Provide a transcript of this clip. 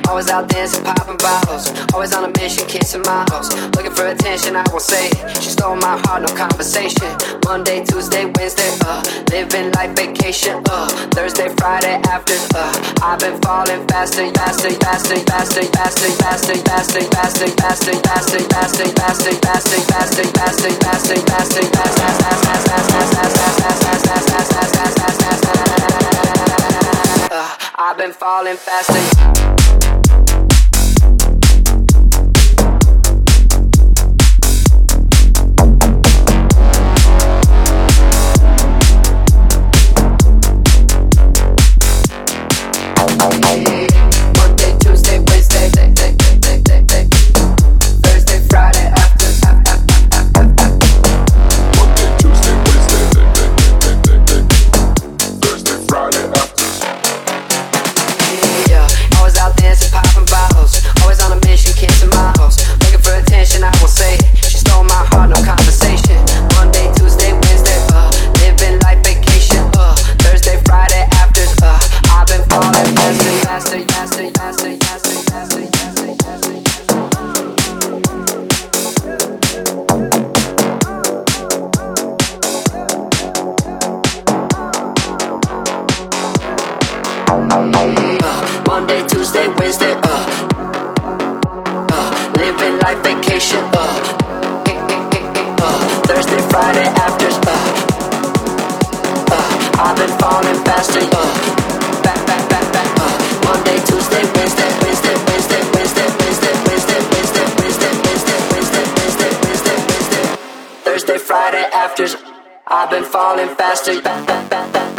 Always out dancing, popping bottles. Always on a mission, kissing models. Looking for attention, I won't say it. She stole my heart, no conversation. Monday, Tuesday, Wednesday, living life vacation, Thursday, Friday, after, I've been falling faster, faster, faster, faster, faster, faster, faster, faster, faster, faster, faster, faster, faster, faster, faster, faster, faster, I've been falling faster. Monday, Tuesday, Wednesday, living life vacation, Thursday, Friday, afters, I've been falling faster, back, back, back, back, Monday, Tuesday, Wednesday, Wednesday, Wednesday, Wednesday, Wednesday, Wednesday, Wednesday, Wednesday, Wednesday, Wednesday, Wednesday, Wednesday, Wednesday, Thursday, Friday, afters, I've been falling faster, back, back, back, back.